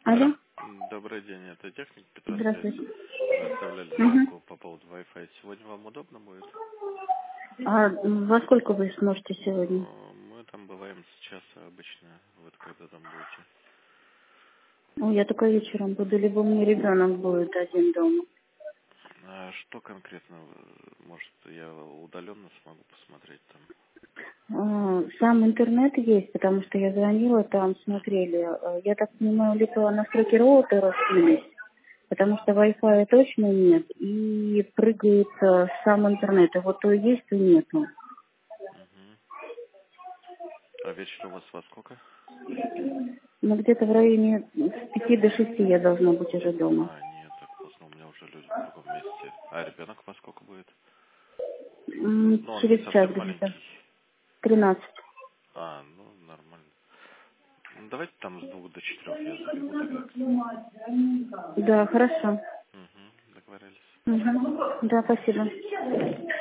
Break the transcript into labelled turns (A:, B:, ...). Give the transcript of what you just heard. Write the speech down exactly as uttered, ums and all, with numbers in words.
A: Алло,
B: Добрый день, это техник Петросвязь.
A: здравствуйте.
B: Вы оставляли
A: Мгм.
B: заявку по поводу Wi-Fi. Сегодня вам удобно будет?
A: А во сколько вы сможете сегодня?
B: Э, Мы там бываем сейчас обычно. Вот когда там будете.
A: Ну, я только вечером буду, либо у меня ребенок будет один дома.
B: А что конкретно? э, Может, я удаленно смогу посмотреть там?
A: А, Сам интернет есть, потому что я звонила, там смотрели. А, Я так понимаю, либо настройки роутера сбились, потому что Wi-Fi точно нет, и прыгает а, сам интернет. А вот то есть, то нету.
B: Мгм. А вечер у вас во сколько?
A: Но где-то в районе с пяти до шести я должна быть уже дома.
B: А, нет, так поздно. У меня уже люди в другом месте. А ребенок во сколько будет?
A: М,
B: Ну, он не
A: Через час
B: совсем
A: где-то.
B: маленький.
A: Тринадцать.
B: А, ну, нормально. Ну, давайте там с двух до четырех я забегу тогда.
A: Да, хорошо.
B: Угу, договорились.
A: Мгм. Да, спасибо.